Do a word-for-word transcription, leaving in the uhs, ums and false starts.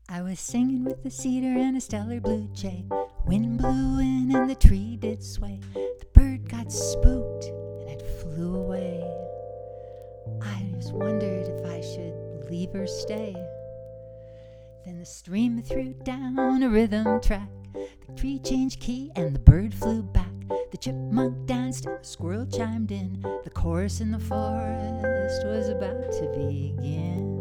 I was singing with the cedar and a stellar blue jay. Wind blew in and the tree did sway. The bird got spooked and it flew away. I just wondered if I should leave or stay. Then the stream threw down a rhythm track. The tree changed key and the bird flew back. The chipmunk danced and the squirrel chimed in. The chorus in the forest was about to begin.